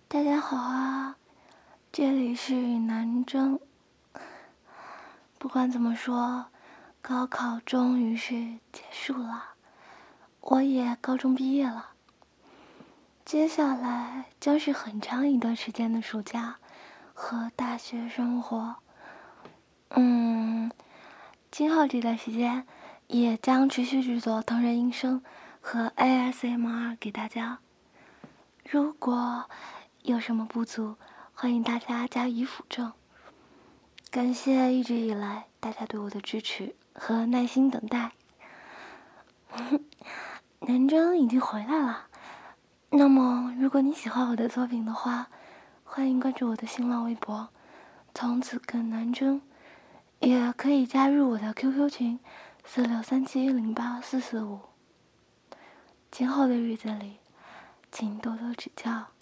大家好啊，这里是南征。不管怎么说，高考终于是结束了，我也高中毕业了。接下来将是很长一段时间的暑假和大学生活。今后这段时间也将持续制作同人音声和 ASMR 给大家。如果有什么不足，欢迎大家加以辅正。感谢一直以来大家对我的支持和耐心等待。南征已经回来了，那么如果你喜欢我的作品的话，欢迎关注我的新浪微博，从此跟南征，也可以加入我的 QQ 群4637084445。今后的日子里，请多多指教。